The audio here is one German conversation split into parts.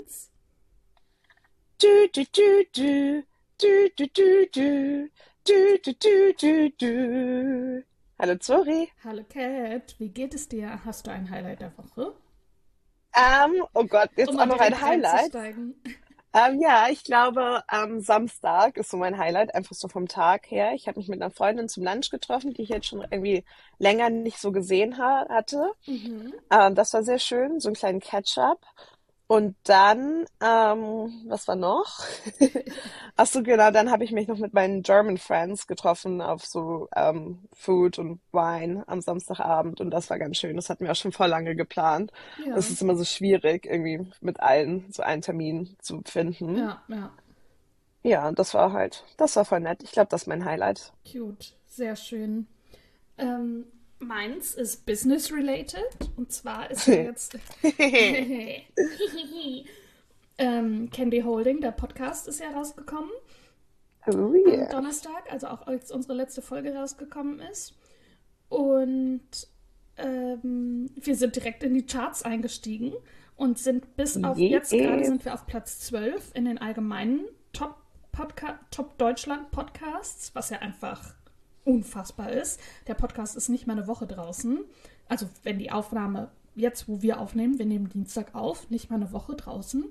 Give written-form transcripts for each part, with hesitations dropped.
Du, du, du, du. Du, du, du, du. Du, du, du, du, du. Hallo Zori. Hallo Kat, wie geht es dir? Hast du ein Highlight der Woche? Oh Gott, Um jetzt auch mal noch ein direkt Highlight. reinzusteigen. Ja, ich glaube, am Samstag ist so mein Highlight, einfach so vom Tag her. Ich habe mich mit einer Freundin zum Lunch getroffen, die ich jetzt schon irgendwie länger nicht so gesehen hatte. Mhm. Das war sehr schön, so einen kleinen Catch-up. Und dann, was war noch? Ach so, genau, dann habe ich mich noch mit meinen German Friends getroffen auf so Food und Wine am Samstagabend und das war ganz schön. Das hatten wir auch schon vor lange geplant. Es Ja, ist immer so schwierig, irgendwie mit allen so einen Termin zu finden. ja, ja. Ja, das war voll nett. Ich glaube, das ist mein Highlight. Cute. Sehr schön. Meins ist business related. Und zwar ist ja jetzt Candy Holding, der Podcast, ist ja rausgekommen Oh am yeah. Donnerstag, also auch als unsere letzte Folge rausgekommen ist. Und wir sind direkt in die Charts eingestiegen und sind bis auf jetzt gerade Yes. sind wir auf Platz 12 in den allgemeinen Top Deutschland Podcasts, was ja einfach unfassbar ist. Der Podcast ist nicht mal eine Woche draußen. Also wenn die Aufnahme jetzt, wo wir aufnehmen, wir nehmen Dienstag auf, nicht mal eine Woche draußen.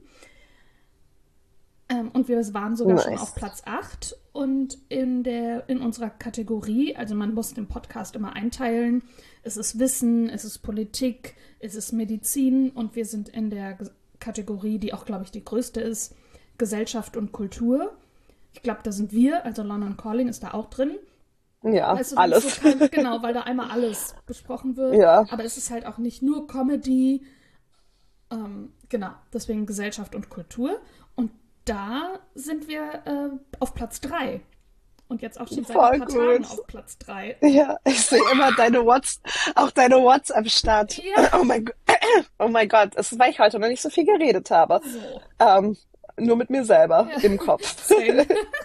Und wir waren sogar schon auf Nice. Platz 8 und in unserer Kategorie, also man muss den Podcast immer einteilen, es ist Wissen, es ist Politik, es ist Medizin und wir sind in der Kategorie, die auch, glaube ich, die größte ist, Gesellschaft und Kultur. Ich glaube, da sind wir, also London Calling ist da auch drin. Ja, Weißt du, weil es so alles. kein, genau, weil da einmal alles besprochen wird, Ja, aber es ist halt auch nicht nur Comedy, genau, deswegen Gesellschaft und Kultur. Und da sind wir auf Platz 3. Und jetzt auch schon seit ein voll paar Tagen gut. auf Platz 3. Ja, ich sehe immer auch deine WhatsApp-Stadt. Ja, Oh mein Gott, es ist, weil ich heute noch nicht so viel geredet habe. so. Ähm, nur mit mir selber Ja, im Kopf. same.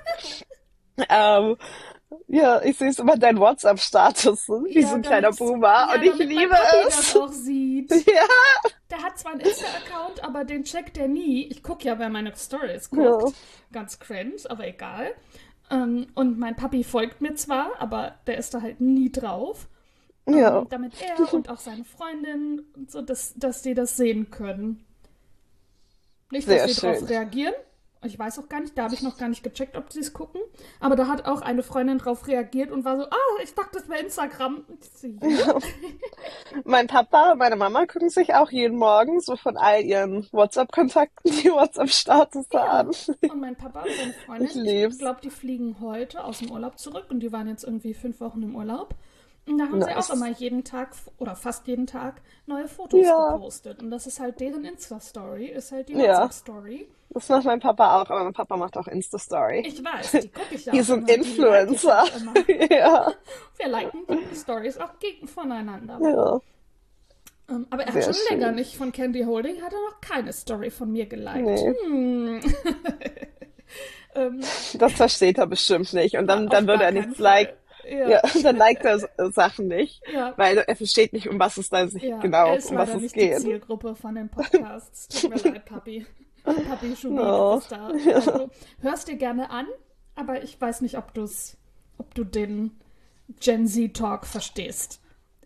Ähm, ja, ich sehe es immer deinen WhatsApp-Status, wie so Ja, ein kleiner damit, Boomer und ja, ich damit mein liebe Papi das es. auch sieht. Ja, Der hat zwar einen Insta-Account, aber den checkt er nie. Ich gucke ja, wer meine Stories ja, guckt. Ganz cringe, aber egal. Und mein Papi folgt mir zwar, aber der ist da halt nie drauf. ja, Damit er und auch seine Freundin und so, dass die das sehen können. Nicht, dass sehr sie darauf schön. reagieren. Ich weiß auch gar nicht, da habe ich noch gar nicht gecheckt, ob sie es gucken. Aber da hat auch eine Freundin drauf reagiert und war so, ich dachte, das wäre Instagram. Und ich so, ja. Mein Papa und meine Mama gucken sich auch jeden Morgen so von all ihren WhatsApp-Kontakten die WhatsApp-Status Ja. an. Und mein Papa und seine Ich Freundin, ich lieb's. glaube, die fliegen heute aus dem Urlaub zurück und die waren jetzt irgendwie 5 Wochen im Urlaub. Und da haben sie auch immer Nice. jeden Tag oder fast jeden Tag neue Fotos Ja, gepostet. Und das ist halt deren Insta-Story, ist halt die ja. WhatsApp-Story. Das macht mein Papa auch, aber mein Papa macht auch Insta-Story. Ich weiß, die gucke ich ja auch He's ein immer, die like ich Influencer. auch immer. Ja, Wir liken die Stories auch gegen voneinander. ja, Aber er hat sehr schon länger schön. nicht von Candy Holding, hat er noch keine Story von mir geliked. Nee, Ähm, das versteht er bestimmt nicht. Und dann auf würde gar er keinen nichts liken. Fall. Ja, Ja, dann liked er Sachen nicht, ja, weil er versteht nicht, um was es da sich ja. Er genau, ist um was leider es nicht die geht. Zielgruppe von den Podcasts. Tut mir leid, Papi. Papi Schubi, du No. bist da. Also, hörst dir gerne an, aber ich weiß nicht, ob du den Gen Z Talk verstehst.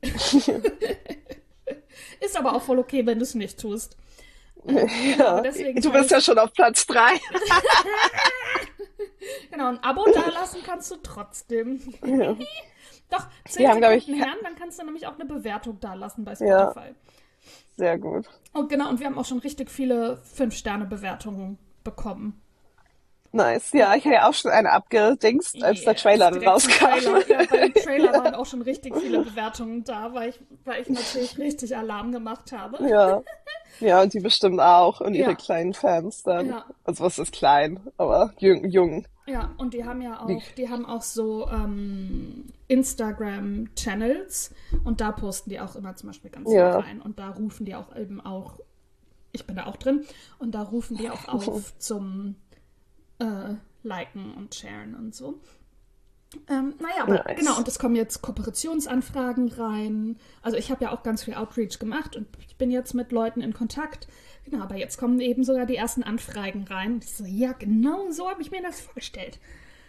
Ist aber auch voll okay, wenn du es nicht tust. Genau, aber Ja, deswegen du teile bist ich. ja schon auf Platz 3. Genau, ein Abo dalassen kannst du trotzdem. Ja. Doch, Wir 10 haben, glaube Sekunden ich, her, dann kannst du nämlich auch eine Bewertung dalassen bei ja, Spotify. sehr gut. Und genau, und wir haben auch schon richtig viele 5-Sterne-Bewertungen bekommen. Nice. Ja, ich habe ja auch schon eine abgedingst, als der Yes, Trailer direkt zum rauskam. Trailer. Ja, bei dem Trailer waren auch schon richtig viele Bewertungen da, weil ich natürlich richtig Alarm gemacht habe. Ja, ja, und die bestimmt auch. Und ihre Ja, kleinen Fans dann. ja, Also was ist klein, aber jung, jung. ja. Und die haben ja Wie, auch, die haben auch so Instagram-Channels und da posten die auch immer zum Beispiel ganz viel ja. rein. Und da rufen die auch eben auch, ich bin da auch drin, und da rufen die auch auf zum Liken und Sharen und so. Naja, aber genau, Nice. und es kommen jetzt Kooperationsanfragen rein. Also ich habe ja auch ganz viel Outreach gemacht und ich bin jetzt mit Leuten in Kontakt. Genau, aber jetzt kommen eben sogar die ersten Anfragen rein. Und ich so, ja, genau so habe ich mir das vorgestellt.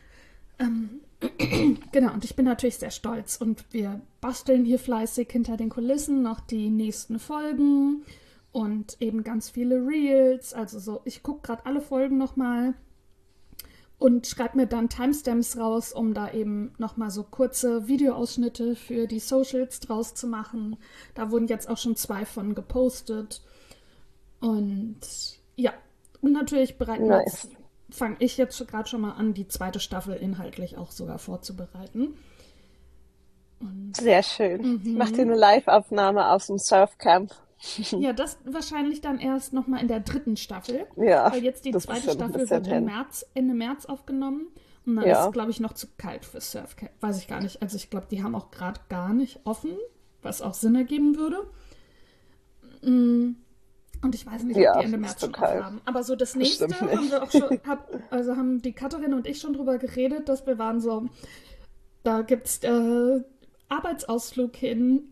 Genau, und ich bin natürlich sehr stolz. Und wir basteln hier fleißig hinter den Kulissen noch die nächsten Folgen und eben ganz viele Reels. Also so, ich gucke gerade alle Folgen nochmal und schreibe mir dann Timestamps raus, um da eben nochmal so kurze Videoausschnitte für die Socials draus zu machen. Da wurden jetzt auch schon 2 von gepostet. Und ja, und natürlich Nice. fange ich jetzt gerade schon mal an, die zweite Staffel inhaltlich auch sogar vorzubereiten. Und Sehr schön. Ich mache dir eine Live-Aufnahme aus dem Surfcamp. ja, das wahrscheinlich dann erst nochmal in der dritten Staffel, Ja, weil jetzt die das ist zweite ja noch ein Staffel bisschen wird im hin. März, Ende März aufgenommen. Und dann ist es, Ja, glaube ich, noch zu kalt für Surfcamp. Weiß ich gar nicht. Also ich glaube, die haben auch gerade gar nicht offen, was auch Sinn ergeben würde. Und ich weiß nicht, ob die ja, Ende ist März zu schon auf kalt. haben. Aber so das nächste Bestimmt haben nicht. wir auch schon, also haben die Katharin und ich schon drüber geredet, dass wir waren so, da gibt's Arbeitsausflug hin.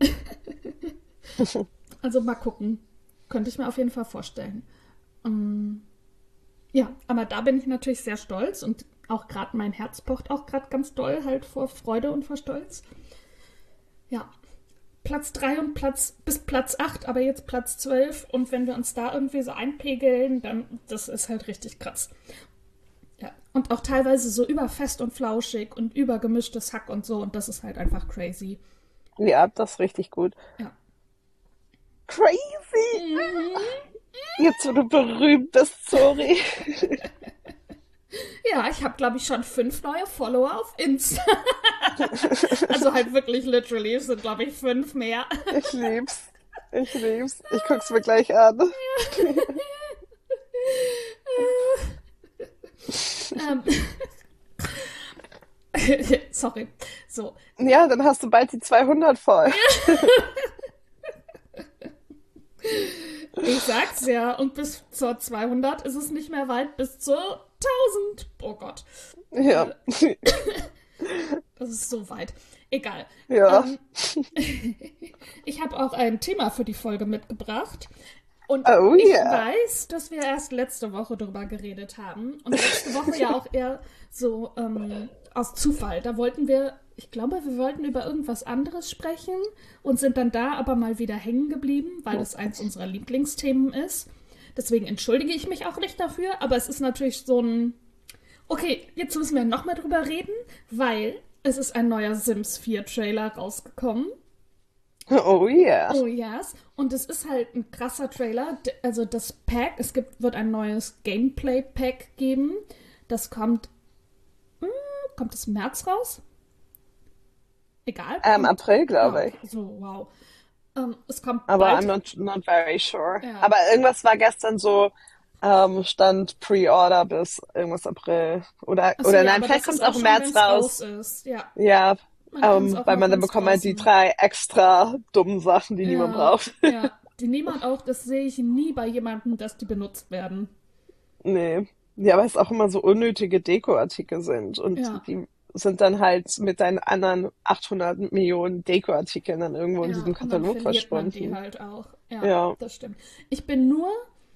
Also mal gucken. Könnte ich mir auf jeden Fall vorstellen. Ja, aber da bin ich natürlich sehr stolz und auch gerade mein Herz pocht auch gerade ganz doll halt vor Freude und vor Stolz. Ja, Platz 3 und bis Platz 8, aber jetzt Platz 12. Und wenn wir uns da irgendwie so einpegeln, dann das ist halt richtig krass. Ja, und auch teilweise so über fest und flauschig und über gemischtes Hack und so. Und das ist halt einfach crazy. Ja, das ist richtig gut. Ja. Crazy! Mhm. Jetzt, wo du berühmt bist, sorry. Ja, ich habe, glaube ich, schon 5 neue Follower auf Insta. Also halt wirklich literally, es sind, glaube ich, 5 mehr. Ich lieb's. Ich lieb's. Ich guck's mir gleich an. ähm, sorry. So. Ja, dann hast du bald die 200 voll. Ich sag's ja. Und bis zur 200 ist es nicht mehr weit bis zur 1000. Oh Gott. Ja, Äh, Das ist so weit. Egal. ja. Ähm, ich habe auch ein Thema für die Folge mitgebracht. Und Oh ich yeah. weiß, dass wir erst letzte Woche drüber geredet haben. Und letzte Woche ja auch eher so aus Zufall. Da wollten wir, ich glaube, wir wollten über irgendwas anderes sprechen und sind dann da aber mal wieder hängen geblieben, weil es eins unserer Lieblingsthemen ist. Deswegen entschuldige ich mich auch nicht dafür, aber es ist natürlich so ein. Okay, jetzt müssen wir nochmal drüber reden, weil es ist ein neuer Sims 4 Trailer rausgekommen. Oh yeah. Oh yes. Und es ist halt ein krasser Trailer. Also das Pack, wird ein neues Gameplay-Pack geben. Das kommt es im März raus? Egal, kommt. April, Ja, glaube ich. so, wow. Es kommt Aber I'm bald. not very sure. Ja. Aber irgendwas war gestern so, stand Pre-Order bis irgendwas April. Achso, Oder ja, nein, aber vielleicht das kommt ist es auch auch im schon, wenn März es raus raus. ist. Ja, Ja, man kann es auch weil man noch, dann wenn es bekommt halt die draußen. 3 extra dummen Sachen, die niemand Ja, braucht. ja. Die niemand auch, das sehe ich nie bei jemandem, dass die benutzt werden. Nee. Ja, weil es auch immer so unnötige Dekoartikel sind. Und Ja, die sind dann halt mit deinen anderen 800 Millionen Dekoartikeln dann irgendwo in ja. diesem Und dann Katalog verliert man die verschwunden. halt auch. Ja, Ja. das stimmt. Ich bin nur,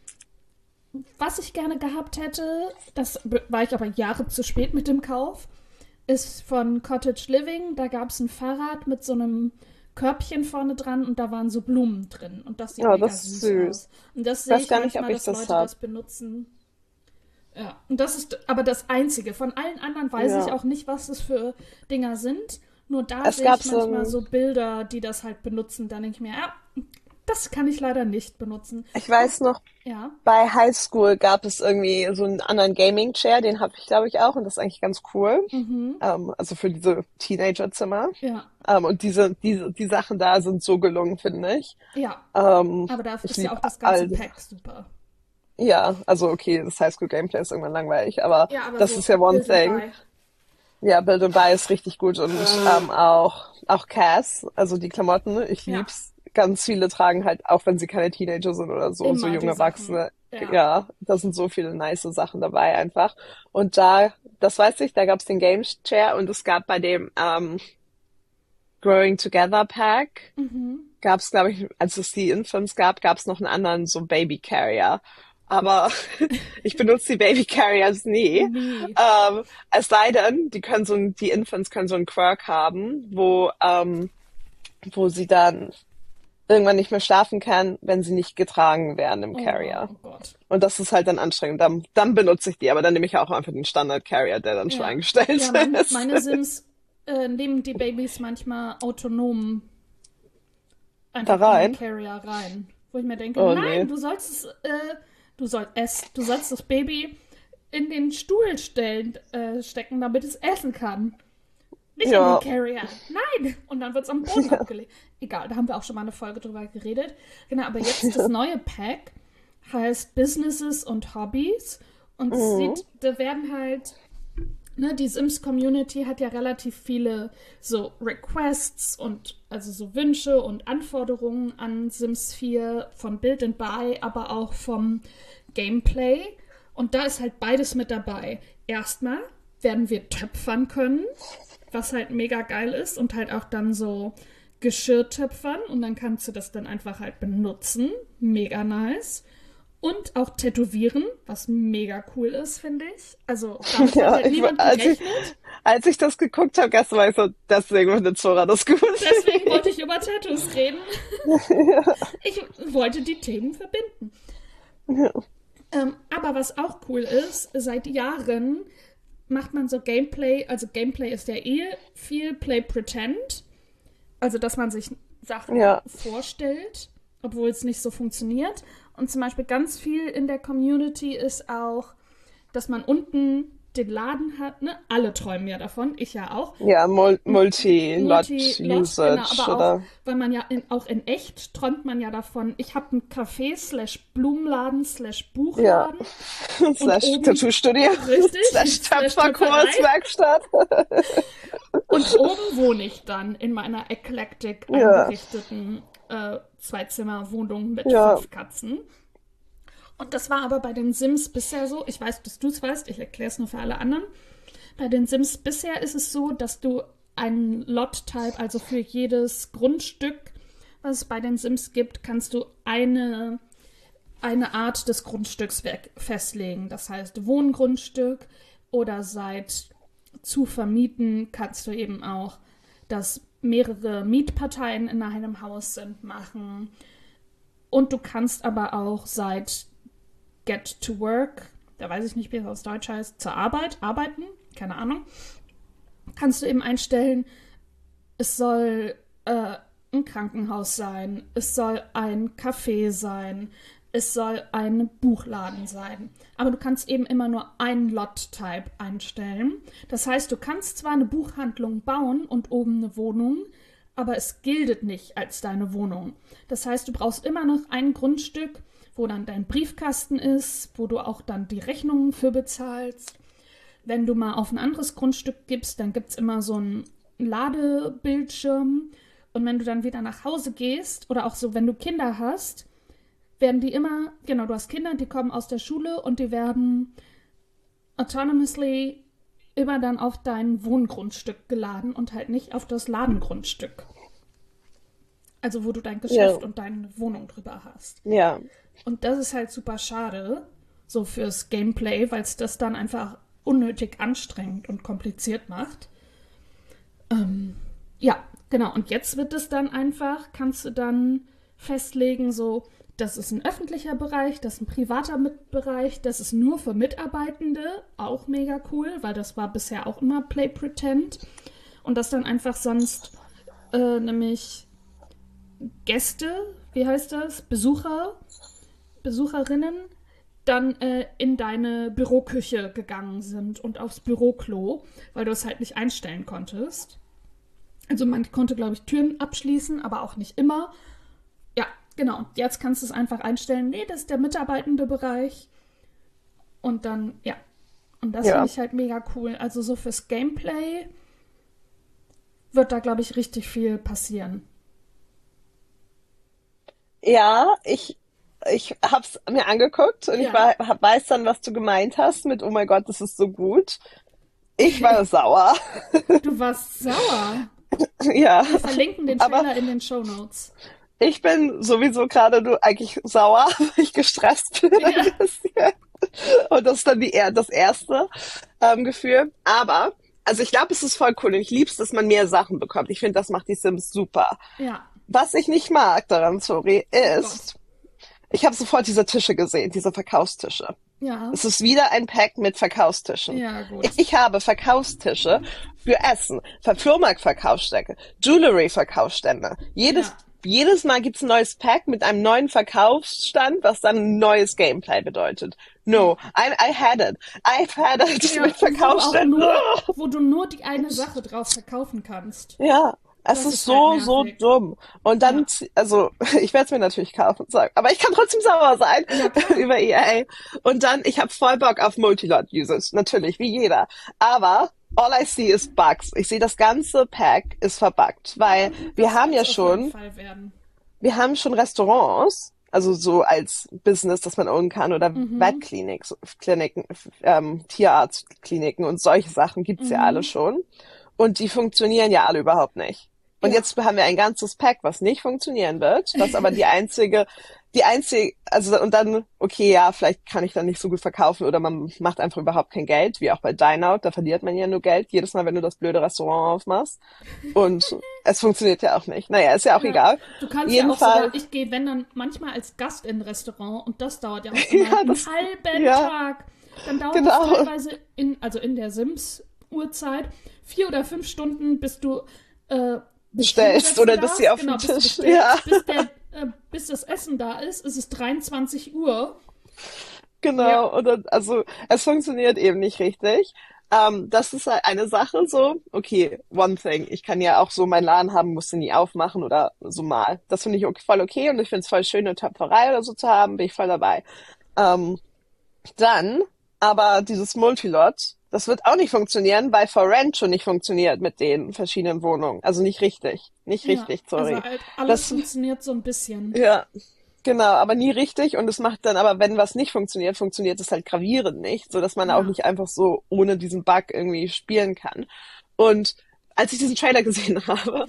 was ich gerne gehabt hätte, war ich aber Jahre zu spät mit dem Kauf, ist von Cottage Living. Da gab es ein Fahrrad mit so einem Körbchen vorne dran und da waren so Blumen drin. Und das sieht Ja, mega das ist süß süß. aus. Und das Ich sehe weiß ich gar nicht, ob manchmal, ich dass das Leute hab. das benutzen. Ja, und das ist aber das Einzige. Von allen anderen weiß ich Ja. auch nicht, was das für Dinger sind. Nur da Es sehe gab ich so manchmal ein, so Bilder, die das halt benutzen. Da denke ich mir, ja, das kann ich leider nicht benutzen. ich Oh, weiß noch, ja, bei High School gab es irgendwie so einen anderen Gaming Chair, den habe ich, glaube ich, auch, und das ist eigentlich ganz cool. mhm, Also für diese Teenagerzimmer. ja, Die Sachen da sind so gelungen, finde ich. ja. Ähm, Aber da ich ist ja liebe auch das ganze all, Pack super. ja, also okay, das High School Gameplay ist irgendwann langweilig, aber Ja, aber das so ist ja one Build and thing. Buy. Ja, Build and Buy ist richtig gut und auch Cass, also die Klamotten, ich Ja, lieb's. Ganz viele tragen halt, auch wenn sie keine Teenager sind oder so, so immer junge die Sachen. Erwachsene. Ja, Ja, da sind so viele nice Sachen dabei einfach. Und da das weiß ich, da gab es den Game Share und es gab bei dem Growing Together Pack, Mhm. gab es, glaube ich, als es die Infants gab, gab es noch einen anderen, so Baby Carrier. Aber ich benutze die Baby Carriers nie. Nee. Es sei denn, die Infants können so einen Quirk haben, wo sie dann irgendwann nicht mehr schlafen kann, wenn sie nicht getragen werden im Carrier. Oh Gott. Und das ist halt dann anstrengend. Dann benutze ich die, aber dann nehme ich auch einfach den Standard Carrier, der dann schon Ja. eingestellt Ja, ist. meine Sims nehmen die Babys manchmal autonom Da einfach in den rein. Carrier rein. Wo ich mir denke, Oh nein, nee. du sollst das Baby in den Stuhl stecken, damit es essen kann. Nicht in den Ja, Carrier. Nein! Und dann wird es am Boden abgelegt. Egal, da haben wir auch schon mal eine Folge drüber geredet. Genau, aber jetzt das neue Pack heißt Businesses und Hobbys. Und mhm. da werden halt, ne, die Sims-Community hat ja relativ viele so Requests und also so Wünsche und Anforderungen an Sims 4 von Build and Buy, aber auch vom Gameplay. Und da ist halt beides mit dabei. Erstmal werden wir töpfern können, was halt mega geil ist und halt auch dann so Geschirr töpfern und dann kannst du das dann einfach halt benutzen. Mega nice. Und auch tätowieren, was mega cool ist, finde ich. Also damit hat Ja, halt niemand gerechnet. als ich das geguckt habe, gestern war ich so, deswegen findet Zora das gut. Deswegen wollte ich über Tattoos reden. Ich wollte die Themen verbinden. Aber was auch cool ist, seit Jahren macht man so Gameplay, also Gameplay ist ja eh viel Play Pretend, also dass man sich Sachen Ja, vorstellt, obwohl es nicht so funktioniert. Und zum Beispiel ganz viel in der Community ist auch, dass man unten den Laden hat, ne? Alle träumen ja davon, ich ja auch. ja, Multi-Lot Multi-Lot, genau, Usage, aber auch, oder? weil man ja auch in echt träumt man ja davon, ich habe einen Café slash Blumenladen slash Ja. Buchladen und Slash oben, Tattoo-Studio, richtig, slash slash Töpferei Töpferkurs, Werkstatt. und oben wohne ich dann in meiner eclectic Ja, eingerichteten Zwei-Zimmer-Wohnung mit ja, 5 Katzen. Und das war aber bei den Sims bisher so, ich weiß, dass du es weißt, ich erkläre es nur für alle anderen. Bei den Sims bisher ist es so, dass du einen Lot-Type, also für jedes Grundstück, was es bei den Sims gibt, kannst du eine Art des Grundstücks festlegen. Das heißt Wohngrundstück oder seit zu vermieten kannst du eben auch, dass mehrere Mietparteien in einem Haus sind, machen. Und du kannst aber auch seit Get to Work, da weiß ich nicht, wie das auf Deutsch heißt, zur Arbeit, arbeiten, keine Ahnung, kannst du eben einstellen, es soll ein Krankenhaus sein, es soll ein Café sein, es soll ein Buchladen sein. Aber du kannst eben immer nur einen Lot-Type einstellen. Das heißt, du kannst zwar eine Buchhandlung bauen und oben eine Wohnung, aber es gilt nicht als deine Wohnung. Das heißt, du brauchst immer noch ein Grundstück, wo dann dein Briefkasten ist, wo du auch dann die Rechnungen für bezahlst. Wenn du mal auf ein anderes Grundstück gibst, dann gibt es immer so einen Ladebildschirm. Und wenn du dann wieder nach Hause gehst, oder auch so, wenn du Kinder hast, werden die immer, genau, du hast Kinder, die kommen aus der Schule und die werden autonomously immer dann auf dein Wohngrundstück geladen und halt nicht auf das Ladengrundstück. Also wo du dein ja, Geschäft und deine Wohnung drüber hast. ja. Und das ist halt super schade, so fürs Gameplay, weil es das dann einfach unnötig anstrengend und kompliziert macht. Ja, genau. Und jetzt wird es dann einfach, kannst du dann festlegen, so, das ist ein öffentlicher Bereich, das ist ein privater Bereich, das ist nur für Mitarbeitende, auch mega cool, weil das war bisher auch immer Play Pretend. Und das dann einfach sonst nämlich Gäste, wie heißt das? Besucherinnen dann in deine Büroküche gegangen sind und aufs Büroklo, weil du es halt nicht einstellen konntest. Also man konnte, glaube ich, Türen abschließen, aber auch nicht immer. Ja, genau. Und jetzt kannst du es einfach einstellen. Nee, das ist der mitarbeitende Bereich. Und dann, ja. Und das finde Ja. ich halt mega cool. Also so fürs Gameplay wird da, glaube ich, richtig viel passieren. Ja, ich hab's mir angeguckt und Ja, weiß dann, was du gemeint hast mit, oh mein Gott, das ist so gut. Ich war sauer. Du warst sauer. Ja, Wir verlinken den aber Trailer in den Shownotes. ich bin sowieso gerade nur eigentlich sauer, weil ich gestresst bin ein Ja, bisschen. Und das ist dann das erste Gefühl. Aber, also ich glaube, es ist voll cool und ich liebe es, dass man mehr Sachen bekommt. Ich finde, das macht die Sims super. ja. Was ich nicht mag daran, sorry, Oh Gott. ist, ich habe sofort diese Tische gesehen, diese Verkaufstische. Ja, Es ist wieder ein Pack mit Verkaufstischen. ja, gut. Ich habe Verkaufstische für Essen, Flohmarkt-Verkaufsstände, Jewelry-Verkaufsstände. Ja. Jedes Mal gibt's ein neues Pack mit einem neuen Verkaufsstand, was dann ein neues Gameplay bedeutet. No, I had it. I've had it Ja, mit Verkaufsständen. wo du nur die eine Sache drauf verkaufen kannst. Ja, es Das ist ist halt so, so nervig. dumm. Und dann, Ja, also, ich werde es mir natürlich kaufen, sagen, aber ich kann trotzdem sauer sein ja klar. über EA. Und dann, ich habe voll Bock auf Multilot-Users, natürlich, wie jeder. Aber all I see is Bugs. Ich sehe, das ganze Pack ist verbuggt, weil Das wird es auf jeden Fall werden. wir haben schon Restaurants, also so als Business, das man ownen kann, oder Mhm. Kliniken, Tierarztkliniken und solche Sachen gibt's ja alle Mhm. schon. Und die funktionieren ja alle überhaupt nicht. Und Ja. jetzt haben wir ein ganzes Pack, was nicht funktionieren wird, was aber die einzige, also und dann, okay, ja, vielleicht kann ich dann nicht so gut verkaufen oder man macht einfach überhaupt kein Geld, wie auch bei Dineout, da verliert man ja nur Geld, jedes Mal, wenn du das blöde Restaurant aufmachst. Und es funktioniert ja auch nicht. Naja, ist ja auch Ja. egal. Du kannst ja Jeden auch sogar, Fall, ich gehe, wenn dann manchmal als Gast in ein Restaurant und das dauert ja auch immer ja, einen halben ja, Tag. Dann dauert es genau, teilweise also in der Sims-Uhrzeit, 4 oder 5 Stunden, bis du dich bestellst hinsetzen oder dass sie darfst. auf Genau, dem bis du Tisch, ja, bestellst, bis das Essen da ist es 23 Uhr. Ja, genau. Und dann, also, es funktioniert eben nicht richtig. Das ist halt eine Sache so. Okay, one thing. Ich kann ja auch so meinen Laden haben, muss den nie aufmachen oder so mal. Das finde ich voll okay und ich finde es voll schön, eine Töpferei oder so zu haben, bin ich voll dabei. Ähm, Dann, aber dieses Multilot, das wird auch nicht funktionieren, weil For Rent schon nicht funktioniert mit den verschiedenen Wohnungen. Also nicht richtig. Nicht ja. richtig, Also sorry. halt alles Das, funktioniert so ein bisschen. ja, genau, aber nie richtig. Und es macht dann aber, wenn was nicht funktioniert, funktioniert es halt gravierend nicht, so dass man auch Ja, nicht einfach so ohne diesen Bug irgendwie spielen kann. Und als ich diesen Trailer gesehen habe,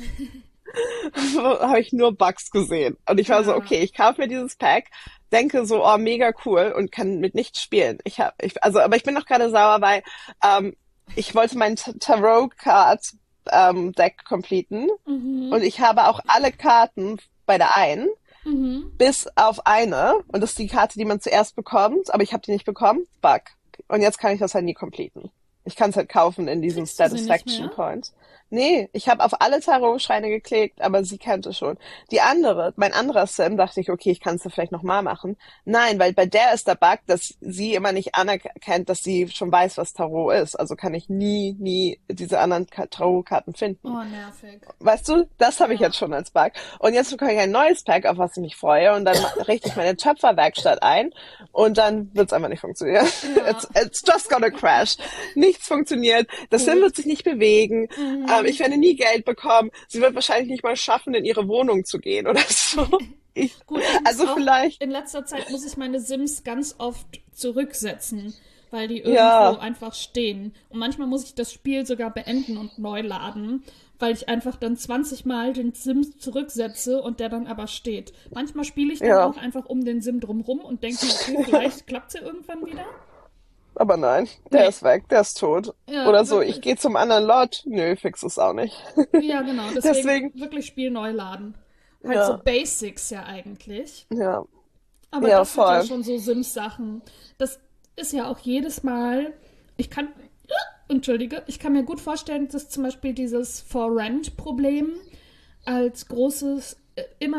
habe ich nur Bugs gesehen. Und ich war so, ja. okay, ich kaufe mir dieses Pack, denke so, oh, mega cool und kann mit nichts spielen. Aber ich bin noch gerade sauer, weil ich wollte mein Tarot-Card Deck completen Mhm. und ich habe auch alle Karten bei der einen, Mhm. bis auf eine, und das ist die Karte, die man zuerst bekommt, aber ich habe die nicht bekommen, Bug. Und jetzt kann ich das halt nie completen. Ich kann es halt kaufen in diesen Kriegst du sie nicht Satisfaction mehr? Points. Nee, ich habe auf alle Tarot-Schreine geklickt, aber sie kannte schon. Mein anderer Sim, dachte ich, okay, ich kann es ja vielleicht nochmal machen. Nein, weil bei der ist der Bug, dass sie immer nicht anerkennt, dass sie schon weiß, was Tarot ist. Also kann ich nie diese anderen Tarot-Karten finden. Oh, nervig. Weißt du, das habe ich Ja. jetzt schon als Bug. Und jetzt bekomme ich ein neues Pack, auf was ich mich freue. Und dann richte ich meine Töpferwerkstatt ein. Und dann wird es einfach nicht funktionieren. Ja, It's just gonna crash. Nichts funktioniert. Das Sim gut. wird sich nicht bewegen. Mhm. Ich werde nie Geld bekommen. Sie wird wahrscheinlich nicht mal schaffen, in ihre Wohnung zu gehen oder so. Ich, Gut, ich muss also auch, vielleicht, in letzter Zeit muss ich meine Sims ganz oft zurücksetzen, weil die irgendwo ja, einfach stehen. Und manchmal muss ich das Spiel sogar beenden und neu laden, weil ich einfach dann 20 Mal den Sim zurücksetze und der dann aber steht. Manchmal spiele ich dann ja. auch einfach um den Sim drumrum und denke mir, okay, vielleicht klappt es ja irgendwann wieder. Aber nein, der Nee, ist weg, der ist tot. ja, Oder so, ich wirklich. gehe zum anderen Lot. Nö, fix es auch nicht. Ja, genau. Deswegen Deswegen, wirklich Spiel neu laden. Halt so ja, Basics ja eigentlich. ja. Aber Ja, das sind ja voll. schon so Sims-Sachen. Das ist ja auch jedes Mal. Ich kann. Entschuldige, ich kann mir gut vorstellen, dass zum Beispiel dieses For-Rent-Problem als großes, immer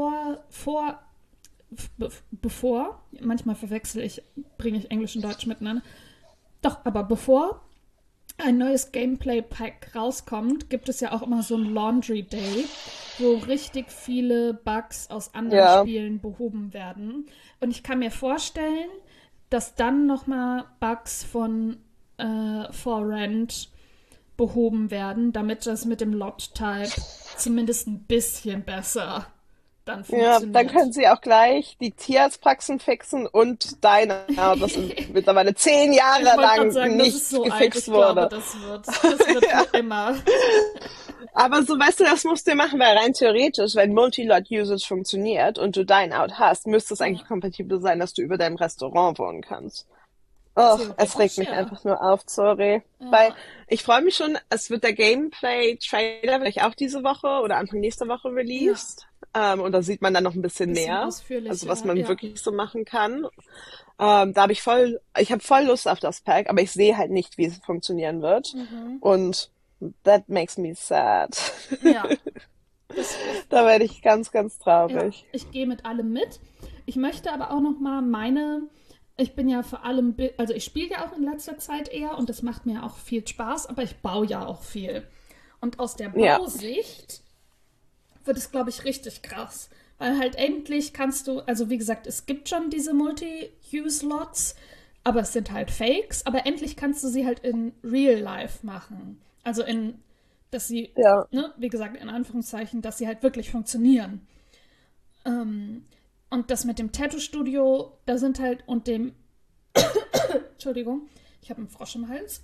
bevor, manchmal bringe ich Englisch und Deutsch miteinander. Doch, aber bevor ein neues Gameplay-Pack rauskommt, gibt es ja auch immer so ein Laundry Day, wo richtig viele Bugs aus anderen Ja, Spielen behoben werden. Und ich kann mir vorstellen, dass dann nochmal Bugs von For Rent behoben werden, damit das mit dem Lot-Type zumindest ein bisschen besser dann Ja, dann können funktioniert. sie auch gleich die Tierarztpraxen fixen und deine, das mittlerweile 10 Jahre Ich wollte gerade lang sagen, das ist nicht so alt. gefixt Ich glaube, wurde. das wird für immer. Aber so, weißt du, das musst du machen, weil rein theoretisch, wenn Multi-Lot-Usage funktioniert und du Dine-Out hast, müsste es eigentlich Ja, kompatibel sein, dass du über deinem Restaurant wohnen kannst. Oh, es regt theoretisch, mich ja. einfach nur auf, sorry. Weil Ja, ich freue mich schon, es wird der Gameplay-Trailer vielleicht auch diese Woche oder Anfang nächster Woche ja. released. Und da sieht man dann noch ein bisschen Bisschen mehr, also was ausführlicher, man ja. wirklich so machen kann. Ich habe voll Lust auf das Pack, aber ich sehe halt nicht, wie es funktionieren wird. Mhm. Und that makes me sad. Ja, das ist, Da werde ich ganz, ganz ja, traurig. ich gehe mit allem mit. Ich möchte aber auch noch mal ich bin ja vor allem, also ich spiele ja auch in letzter Zeit eher und das macht mir auch viel Spaß, aber ich baue ja auch viel. Und aus der Ja, Bausicht wird es, glaube ich, richtig krass. Weil halt endlich kannst du, also wie gesagt, es gibt schon diese Multi-Use-Lots, aber es sind halt Fakes, aber endlich kannst du sie halt in Real Life machen. Also dass sie, ja, ne, wie gesagt, in Anführungszeichen, dass sie halt wirklich funktionieren. Ähm, und das mit dem Tattoo-Studio, da sind halt, und dem, Entschuldigung, ich habe einen Frosch im Hals.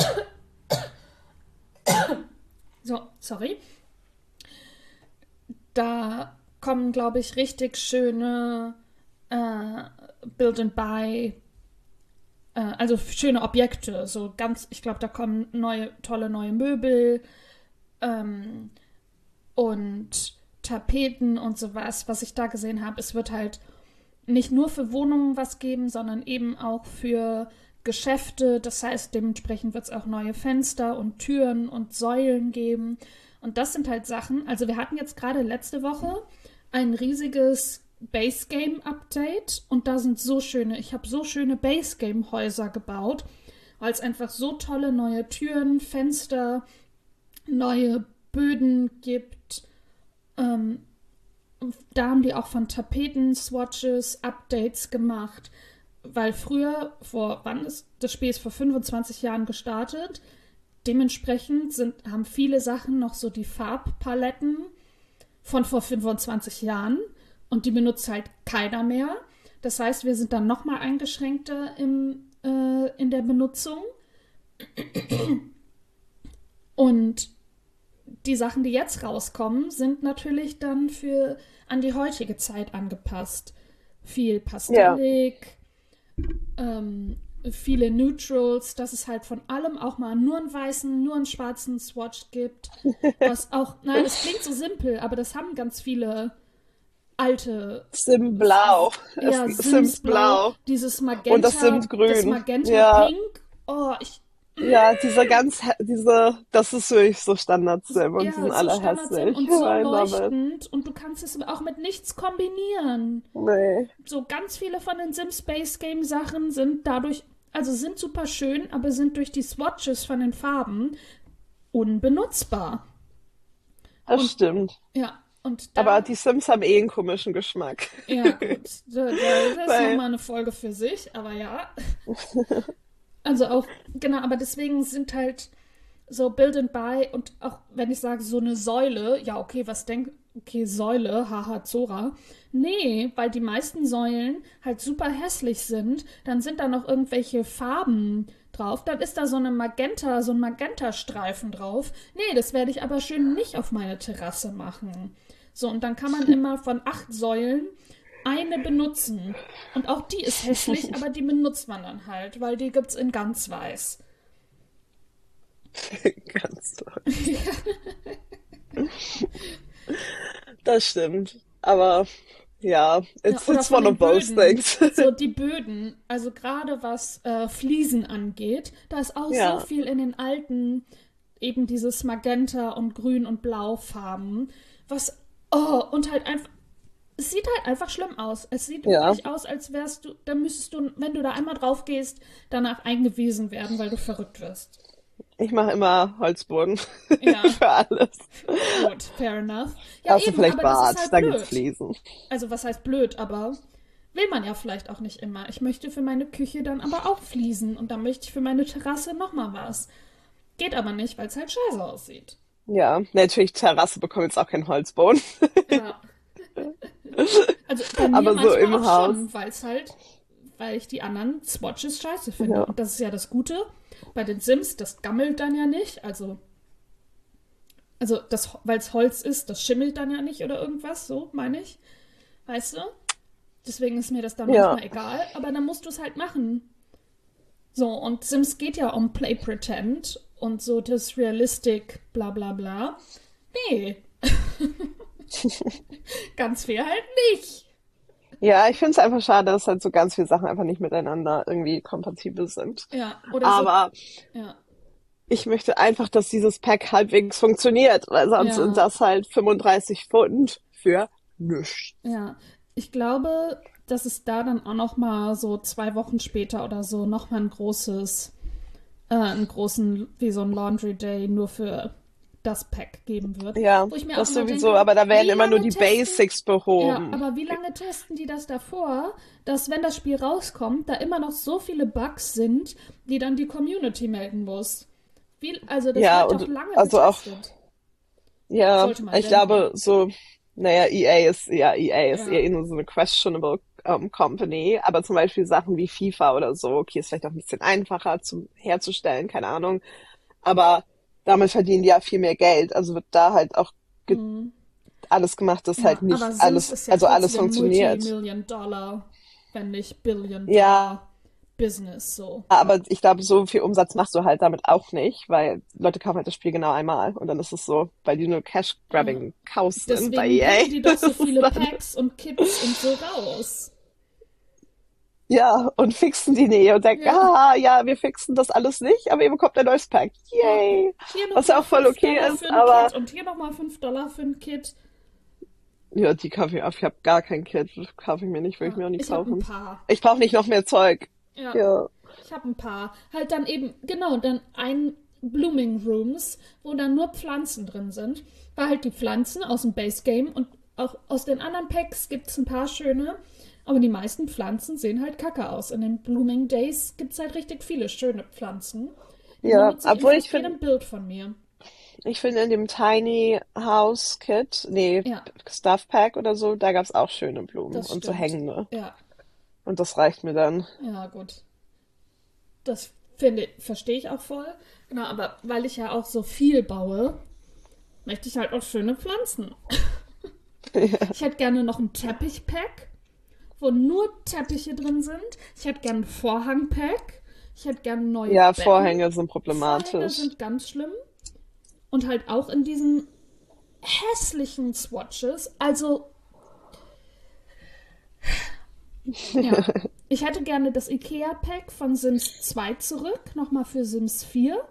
So, sorry. Da kommen, glaube ich, richtig schöne äh, Build and Buy, also schöne Objekte. So ganz, ich glaube, da kommen tolle neue Möbel ähm, und Tapeten und sowas, was ich da gesehen habe. Es wird halt nicht nur für Wohnungen was geben, sondern eben auch für Geschäfte. Das heißt, dementsprechend wird es auch neue Fenster und Türen und Säulen geben. Und das sind halt Sachen. Also wir hatten jetzt gerade letzte Woche ein riesiges Base Game Update und da sind ich habe so schöne Base Game Häuser gebaut, weil es einfach so tolle neue Türen, Fenster, neue Böden gibt. Ähm, Da haben die auch von Tapeten-Swatches Updates gemacht, weil früher, das Spiel ist vor 25 Jahren gestartet, dementsprechend haben viele Sachen noch so die Farbpaletten von vor 25 Jahren und die benutzt halt keiner mehr. Das heißt, wir sind dann nochmal eingeschränkter in der Benutzung und die Sachen, die jetzt rauskommen, sind natürlich dann an die heutige Zeit angepasst. Viel ja. pastellig, viele Neutrals, dass es halt von allem auch mal nur einen weißen, nur einen schwarzen Swatch gibt. Was auch, nein, das klingt so simpel, aber das haben ganz viele alte, Sim Blau. ja, Sims Sims Blau, Blau. Und das Sims Das Grün. Magenta Ja, Pink. Oh, ja, das ist wirklich so Standard-Sim und die ja, sind so alle Standard-Sim hässlich. und so I love it. leuchtend und du kannst es auch mit nichts kombinieren. Nee. So ganz viele von den Sim Space Game Sachen sind super schön, aber sind durch die Swatches von den Farben unbenutzbar. Das Und stimmt. ja, und Aber die Sims haben eh einen komischen Geschmack. ja gut, das ist Weil, nochmal eine Folge für sich, aber ja. Also auch, genau, aber deswegen sind halt so Build and Buy und auch wenn ich sage so eine Säule, ja, okay, okay, Säule, haha, Zora. Nee, weil die meisten Säulen halt super hässlich sind, dann sind da noch irgendwelche Farben drauf, dann ist da so ein Magentastreifen drauf. Nee, das werde ich aber schön nicht auf meine Terrasse machen. So, und dann kann man immer von 8 Säulen eine benutzen. Und auch die ist hässlich, aber die benutzt man dann halt, weil die gibt's in ganz weiß. ganz toll. Das stimmt. Aber ja, Ja, oder it's von one den of those Böden. things. So die Böden, also gerade was Fliesen angeht, da ist auch so Ja, viel in den alten, eben dieses Magenta und Grün und Blau Farben, und halt einfach, es sieht halt einfach schlimm aus. Es sieht ja. wirklich aus, als da müsstest du, wenn du da einmal drauf gehst, danach eingewiesen werden, weil du verrückt wirst. Ich mache immer Holzboden Ja, für alles. gut, fair enough. Ja, Außer eben, vielleicht aber das ist Bad, halt da gibt's blöd. Fliesen. Also, was heißt blöd, aber will man ja vielleicht auch nicht immer. Ich möchte für meine Küche dann aber auch Fliesen und dann möchte ich für meine Terrasse nochmal was. Geht aber nicht, weil es halt scheiße aussieht. Ja, natürlich Terrasse bekommt jetzt auch keinen Holzboden. Ja. Also bei mir Aber so manchmal im auch Haus. schon, weil ich die anderen Swatches scheiße finde. Ja. Und das ist ja das Gute. Bei den Sims, das gammelt dann ja nicht. Also das, weil es Holz ist, das schimmelt dann ja nicht oder irgendwas, so meine ich. Weißt du? Deswegen ist mir das dann Ja. manchmal egal. Aber dann musst du es halt machen. So, und Sims geht ja um Play Pretend und so das Realistic, bla bla bla. Nee, ganz fair halt nicht. Ja, ich finde es einfach schade, dass halt so ganz viele Sachen einfach nicht miteinander irgendwie kompatibel sind. Ja, oder so, Aber ja, ich möchte einfach, dass dieses Pack halbwegs funktioniert, weil sonst sind ja, das halt 35 Pfund für nichts. ja. Ich glaube, dass es da dann auch noch mal so 2 Wochen später oder so noch mal einen großen, wie so ein Laundry Day nur für das Pack geben wird. Ja, Wo ich mir auch das immer sowieso, denke, aber da werden wie immer nur lange die testen, Basics ja, behoben. aber wie lange testen die das davor, dass wenn das Spiel rauskommt, da immer noch so viele Bugs sind, die dann die Community melden muss? Also das Ja, wird doch und lange also auch, getestet. ja, Sollte man ich denken. glaube, so, naja, EA ist Ja. eher nur so eine questionable Company, aber zum Beispiel Sachen wie FIFA oder so, okay, ist vielleicht auch ein bisschen einfacher zum herzustellen, keine Ahnung, aber damit verdienen die ja viel mehr Geld, also wird da halt auch ge Hm. alles gemacht, dass halt Ja, aber nicht Sims alles, ist ja also alles trotzdem funktioniert. Multi-Million-Dollar, wenn nicht Ja, Billion-Dollar Business so. aber ich glaube, so viel Umsatz machst du halt damit auch nicht, weil Leute kaufen halt das Spiel genau einmal und dann ist es so, weil die nur Ja. Cash-Grabbing Cows sind bei Deswegen EA. bringen die doch Das so ist viele dann, Packs und Kits und so raus. ja, und fixen die nie und denken, Ja, ja, wir fixen das alles nicht, aber ihr bekommt ein neues Pack. ja. Yay! Hier Was ja nochmal auch voll fünf okay Dollar für ist, ein Kit aber und hier nochmal $5 für ein Kit. ja, die kaufe ich auf. Ich habe gar kein Kit. Kaufe ich mir nicht, will ich Ja, mir auch nie ich habe ein kaufen. paar. Ich brauche nicht noch mehr Zeug. Ja, Ja. ich habe ein paar. Halt dann eben, genau, dann ein Blooming Rooms, wo dann nur Pflanzen drin sind. Weil halt die Pflanzen aus dem Base Game und auch aus den anderen Packs gibt es ein paar schöne. Aber die meisten Pflanzen sehen halt kacke aus. In den Blooming Days gibt es halt richtig viele schöne Pflanzen. Die Ja, benutze ich in obwohl fast jedem Bild von mir. ich finde in dem Tiny House Kit, nee, Ja, Stuff Pack oder so, da gab's auch schöne Blumen das und so stimmt. hängende. Ja, Und das reicht mir dann. ja, gut. Verstehe ich auch voll. Genau, aber weil ich ja auch so viel baue, möchte ich halt auch schöne Pflanzen. Ich hätte gerne noch ein Teppichpack, wo nur Teppiche drin sind. Ich hätte gerne ein Vorhangpack. Ich hätte gerne neue Ja, Betten. Vorhänge sind Vorhänge problematisch. sind ganz schlimm. Und halt auch in diesen hässlichen Swatches. Also, ja. Ich hätte gerne das IKEA-Pack von Sims 2 zurück. Nochmal für Sims 4.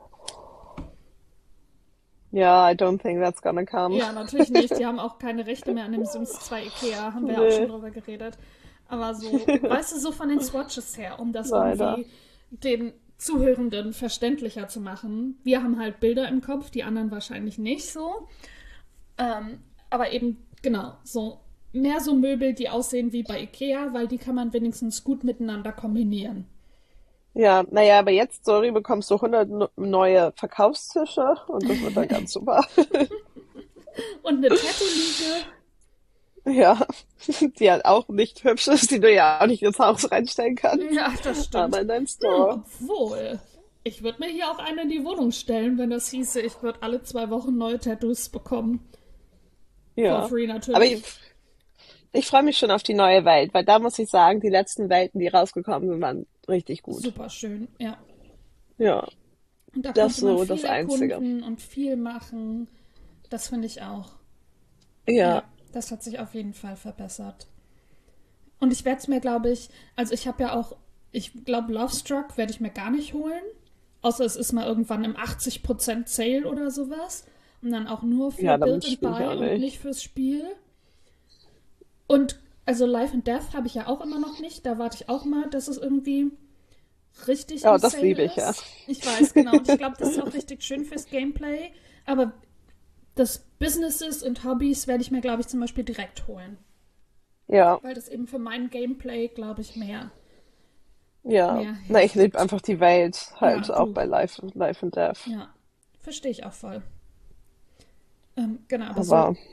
Ja, I don't think that's gonna come. Ja, natürlich nicht. Die haben auch keine Rechte mehr an dem Sims 2 IKEA. Haben wir ja auch schon Nee, drüber geredet. Aber so, weißt du, so von den Swatches her, um das leider. irgendwie den Zuhörenden verständlicher zu machen. Wir haben halt Bilder im Kopf, die anderen wahrscheinlich nicht so. Aber eben, genau, so mehr so Möbel, die aussehen wie bei IKEA, weil die kann man wenigstens gut miteinander kombinieren. Ja, naja, aber jetzt, sorry, bekommst du 100 neue Verkaufstische und das wird dann ganz super. Und eine Tattoo-Liege. Ja, die halt auch nicht hübsch ist, die du ja auch nicht ins Haus reinstellen kannst, Ja, das aber stimmt. in deinen Store. Obwohl, ich würde mir hier auch eine in die Wohnung stellen, wenn das hieße, ich würde alle 2 Wochen neue Tattoos bekommen. For Ja, free aber natürlich. ich freue mich schon auf die neue Welt, weil da muss ich sagen, die letzten Welten, die rausgekommen sind, waren richtig gut. Super schön, ja. Ja, Und da das konnte man so viel das Einzige. erkunden und viel machen. Das finde ich auch. Ja, Ja, das hat sich auf jeden Fall verbessert. Und ich werde es mir, glaube ich, also ich habe ja auch, ich glaube, Love Struck werde ich mir gar nicht holen. Außer es ist mal irgendwann im 80% Sale oder sowas. Und dann auch nur für ja, damit Build and spiele ich Buy auch und nicht nicht. fürs Spiel. Und also Life and Death habe ich ja auch immer noch nicht. Da warte ich auch mal, dass es irgendwie richtig Ja, im das liebe Sale ich ja. ist. Ich weiß, genau. Und ich glaube, das ist auch richtig schön fürs Gameplay. Aber das Businesses und Hobbys werde ich mir, glaube ich, zum Beispiel direkt holen. Ja, Weil das eben für mein Gameplay, glaube ich, ja. mehr Na, ich liebe hergibt. einfach die Welt, Ja, halt auch du. bei Life and Death. Ja, verstehe ich auch voll. Genau, aber so Aber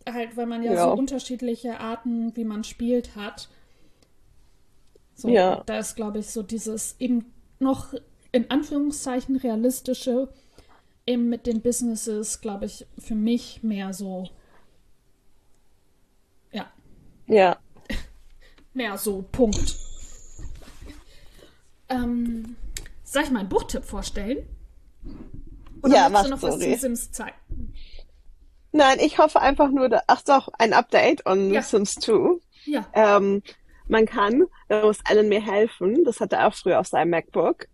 Halt, weil man ja so Ja, unterschiedliche Arten, wie man spielt, hat. So, ja, und da ist, glaube ich, so dieses eben noch in Anführungszeichen realistische eben mit den Businesses, glaube ich, für mich mehr so, ja, ja. mehr so, Punkt. Ähm, soll ich mal einen Buchtipp vorstellen? Oder Ja, möchtest du macht noch was zum sorry. Sims zeigen? Nein, ich hoffe einfach nur, ach doch, ein Update on Ja, Sims 2. ja. Ähm, man kann, da muss Alan mir helfen, das hat er auch früher auf seinem MacBook,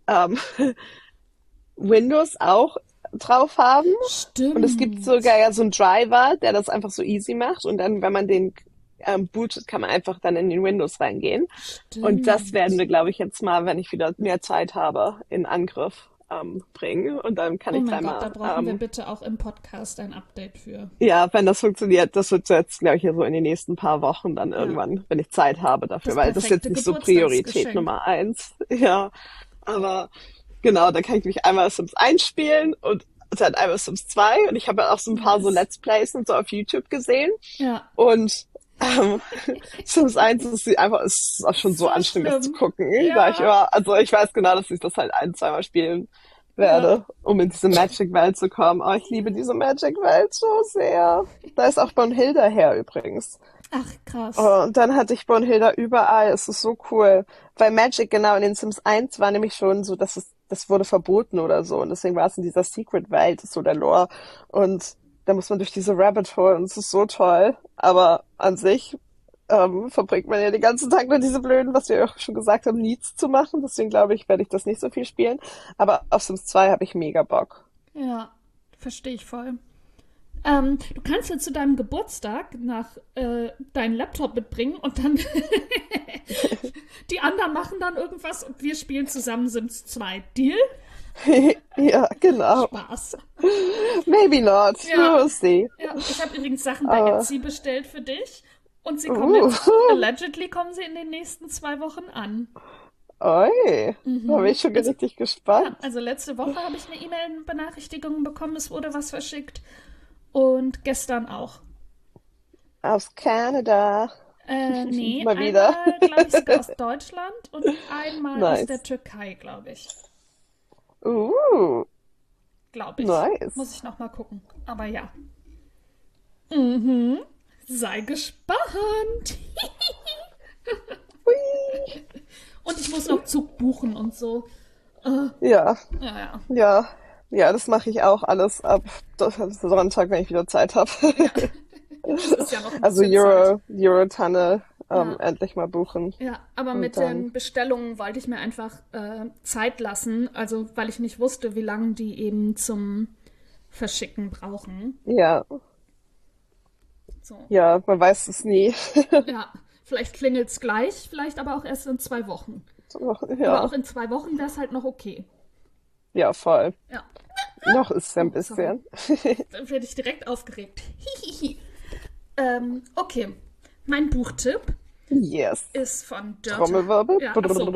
Windows auch drauf haben. Und es gibt sogar Stimmt. ja so einen Driver, der das einfach so easy macht. Und dann, wenn man den bootet, kann man einfach dann in den Windows reingehen. Und das werden Stimmt. wir, glaube ich, jetzt mal, wenn ich wieder mehr Zeit habe, in Angriff bringen. Und dann kann Oh ich mein gleich Gott, da mal, brauchen wir bitte auch im Podcast ein Update für. ja, wenn das funktioniert, das wird jetzt, glaube ich, so in den nächsten paar Wochen dann Ja, irgendwann, wenn ich Zeit habe dafür, das weil das ist jetzt perfekte nicht so Priorität Geburtstagsgeschenk. Nummer eins. Ja, aber genau, dann kann ich mich einmal Sims einspielen und dann einmal Sims 2 und ich habe ja auch so ein paar so Nice. Let's Plays und so auf YouTube gesehen Ja, und ähm, Sims 1 ist einfach, ist auch schon so so anstrengend, das zu schlimm. gucken, da ich Ja, immer, also ich weiß genau, dass ich das halt ein, zweimal spielen ja. werde, um in diese Magic-Welt zu kommen. Oh, ich liebe diese Magic-Welt so sehr. Da ist auch Brunhilde her übrigens. Ach, krass. Oh, und dann hatte ich Brunhilde überall. Es ist so cool. Weil Magic genau in den Sims 1 war nämlich schon so, das wurde verboten oder so. Und deswegen war es in dieser Secret-Welt, ist so der Lore. Und da muss man durch diese Rabbit Hole und es ist so toll. Aber an sich verbringt man ja den ganzen Tag nur diese blöden, was wir auch schon gesagt haben, Needs zu machen. Deswegen glaube ich, werde ich das nicht so viel spielen. Aber auf Sims 2 habe ich mega Bock. Ja, verstehe ich voll. Du kannst ja zu deinem Geburtstag nach deinen Laptop mitbringen und dann die anderen machen dann irgendwas und wir spielen zusammen Sims 2. Deal? Ja, genau. Spaß. Maybe not. We Ja, will see. ja. Ich habe übrigens Sachen bei Aber, Etsy bestellt für dich und sie kommen jetzt, allegedly kommen sie in den nächsten 2 Wochen an. oi, da bin Mhm. ich schon Also, richtig ja, gespannt. also letzte Woche habe ich eine E-Mail-Benachrichtigung bekommen, es wurde was verschickt und gestern auch. Aus Kanada. Nee, Mal wieder. einmal, glaube ich, sogar aus Deutschland und einmal aus der Nice. Türkei, glaube ich. Uh, Glaube ich. nice. Muss ich noch mal gucken. Aber ja. Mhm. Sei gespannt. Hui. Und ich muss noch Zug buchen und so. Äh, Ja, ja, ja. ja. Ja, das mache ich auch alles ab Sonntag, wenn ich wieder Zeit habe. Ja, es ist ja noch ein Also bisschen Zeit. Eurotunnel Ja. endlich mal buchen. Ja, aber Und mit dann, den Bestellungen wollte ich mir einfach Zeit lassen, also weil ich nicht wusste, wie lange die eben zum Verschicken brauchen. ja, So. ja, man weiß es nie. Ja, vielleicht klingelt's gleich, vielleicht aber auch erst in 2 Wochen. Aber auch Ja, in 2 Wochen wäre es halt noch okay. ja, voll. Ja. Noch ist es ja ein Oh, sorry. bisschen. Dann werde ich direkt aufgeregt. Hihihi. Okay. Mein Buchtipp Yes. ist von Dörte. Trommelwirbel. Ja, achso.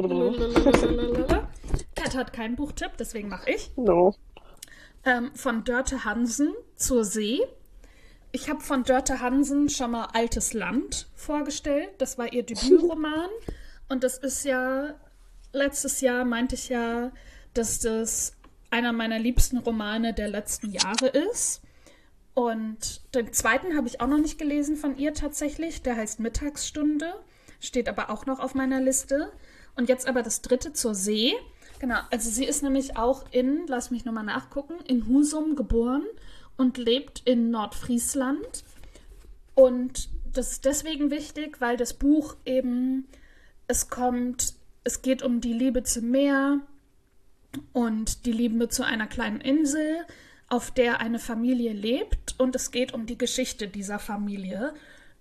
Kat hat keinen Buchtipp, deswegen mache ich. No. Von Dörte Hansen zur See. Ich habe von Dörte Hansen schon mal Altes Land vorgestellt. Das war ihr Debütroman. Und das ist ja, letztes Jahr meinte ich ja, dass das einer meiner liebsten Romane der letzten Jahre ist. Und den zweiten habe ich auch noch nicht gelesen von ihr tatsächlich. Der heißt Mittagsstunde. Steht aber auch noch auf meiner Liste. Und jetzt aber das dritte zur See. Genau, also sie ist nämlich auch lass mich nochmal nachgucken, in Husum geboren und lebt in Nordfriesland. Und das ist deswegen wichtig, weil das Buch eben, es geht um die Liebe zum Meer und die Liebe zu einer kleinen Insel, auf der eine Familie lebt. Und es geht um die Geschichte dieser Familie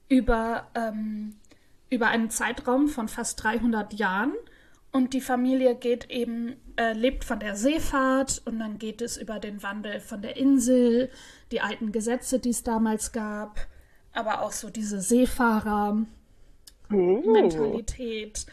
über einen Zeitraum von fast 300 Jahren. Und die Familie lebt von der Seefahrt und dann geht es über den Wandel von der Insel, die alten Gesetze, die es damals gab, aber auch so diese Uh. Seefahrer-Mentalität.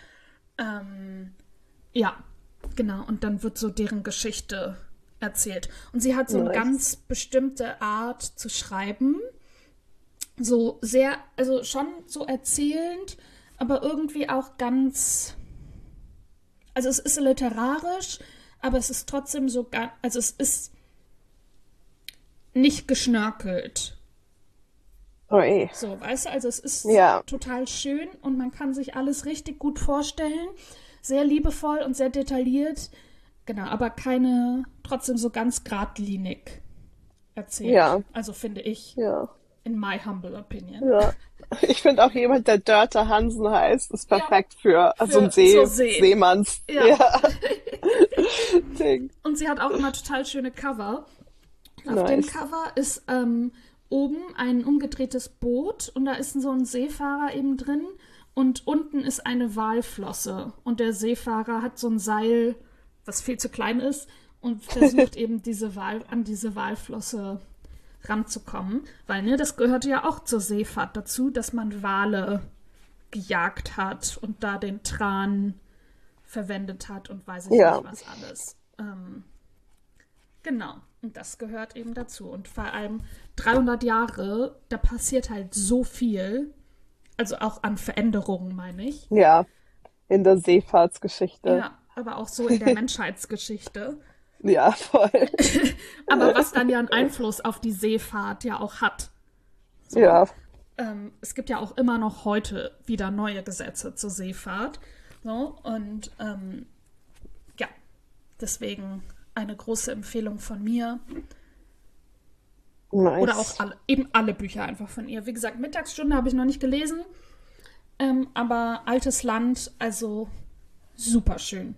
Ja, genau. Und dann wird so deren Geschichte erzählt. Und sie hat so eine Nice. ganz bestimmte Art zu schreiben. So sehr, also schon so erzählend, aber irgendwie auch ganz, also es ist literarisch, aber es ist trotzdem so, also es ist nicht geschnörkelt. Oh eh. So, weißt du, also es ist Ja, total schön und man kann sich alles richtig gut vorstellen. Sehr liebevoll und sehr detailliert. Genau, aber keine, trotzdem so ganz geradlinig erzählt. ja, Also finde ich, ja, in my humble opinion. ja. Ich finde auch jemand, der Dörte Hansen heißt, ist Ja, perfekt für so ein für zur See. Seemanns, Ja. ja, Ding. Und sie hat auch immer total schöne Cover. Auf dem Nice. Cover ist oben ein umgedrehtes Boot und da ist so ein Seefahrer eben drin und unten ist eine Walflosse und der Seefahrer hat so ein Seil, was viel zu klein ist und versucht eben an diese Walflosse ranzukommen, weil ne, das gehörte ja auch zur Seefahrt dazu, dass man Wale gejagt hat und da den Tran verwendet hat und weiß ich Ja, nicht was alles. Genau. Und das gehört eben dazu. Und vor allem 300 Jahre, da passiert halt so viel. Also auch an Veränderungen, meine ich. ja, in der Seefahrtsgeschichte. Ja, aber auch so in der Menschheitsgeschichte. Ja, voll. Aber was dann ja einen Einfluss auf die Seefahrt ja auch hat. So. Ja, Es gibt ja auch immer noch heute wieder neue Gesetze zur Seefahrt. So, und ja, deswegen eine große Empfehlung von mir. Oder auch nice. eben alle Bücher einfach von ihr. Wie gesagt, Mittagsstunde habe ich noch nicht gelesen, aber Altes Land, also super schön.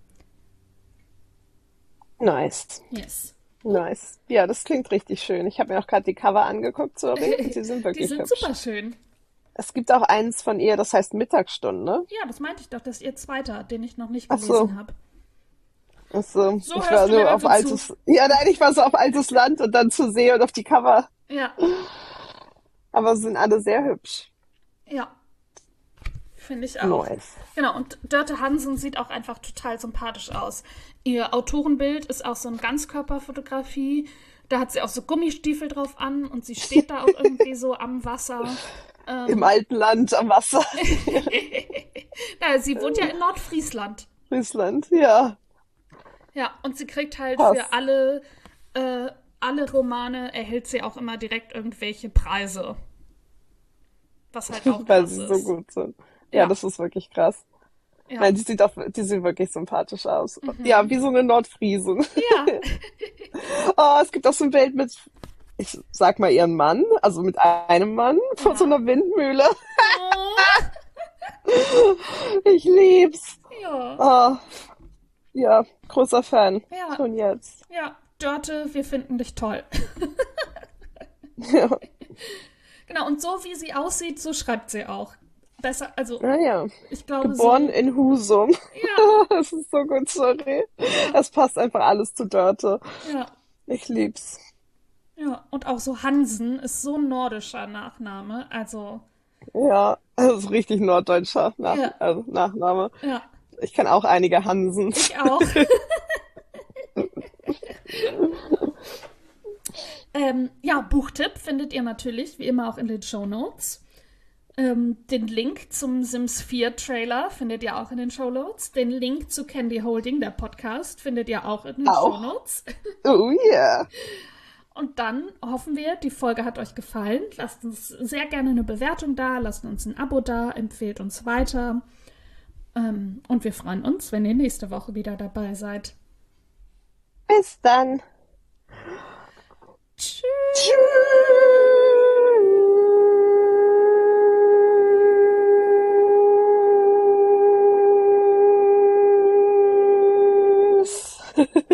Nice. Yes. Nice. Ja, das klingt richtig schön. Ich habe mir auch gerade die Cover angeguckt, sorry, und die sind Die wirklich sind hübsch. super schön. Es gibt auch eins von ihr, das heißt Mittagsstunde. Ja, das meinte ich doch, das ist ihr zweiter, den ich noch nicht Ach so, gelesen habe. ach so. So Ich hörst war du mir nur auf also zu. altes, ja, nein, ich war so auf altes Land und dann zur See und auf die Cover. Ja, Aber sie sind alle sehr hübsch. ja, finde ich auch. Nice. Genau, und Dörte Hansen sieht auch einfach total sympathisch aus. Ihr Autorenbild ist auch so eine Ganzkörperfotografie. Da hat sie auch so Gummistiefel drauf an und sie steht da auch irgendwie so am Wasser. Im alten Land am Wasser. Na, sie wohnt ja in Nordfriesland. Friesland, ja. Ja, und sie kriegt halt Krass. für alle Romane erhält sie auch immer direkt irgendwelche Preise. Was halt auch Weil krass sie so ist. gut sind. Ja, Ja, das ist wirklich krass. ja. Nein, die sieht wirklich sympathisch aus. Ja, wie so eine Nordfriesin. Ja. Oh, es gibt auch so ein Bild mit, ich sag mal ihren Mann, also mit einem Mann vor so Ja. einer Windmühle. Oh, Ich lieb's. ja. Oh, ja, großer Fan. Ja. Schon jetzt. Ja. Dörte, wir finden dich toll. Ja, Genau, und so wie sie aussieht, so schreibt sie auch. Besser, also naja. ich glaube Geboren so, in Husum. ja, Das ist so gut, sorry. ja, Das passt einfach alles zu Dörte. ja, Ich lieb's. ja. Und auch so Hansen ist so ein nordischer Nachname. Also, Ja, das ist richtig norddeutscher ja, Nachname. ja, Ich kenne auch einige Hansens. ich auch. Ja, Buchtipp findet ihr natürlich, wie immer auch in den Shownotes. Den Link zum Sims 4 Trailer findet ihr auch in den Shownotes. Den Link zu Candy Holding, der Podcast, findet ihr auch in den Auch. Shownotes. Oh yeah. Und dann hoffen wir, die Folge hat euch gefallen. Lasst uns sehr gerne eine Bewertung da, lasst uns ein Abo da, empfehlt uns weiter. Und wir freuen uns, wenn ihr nächste Woche wieder dabei seid. Bis dann. Tschüss! Tschüss.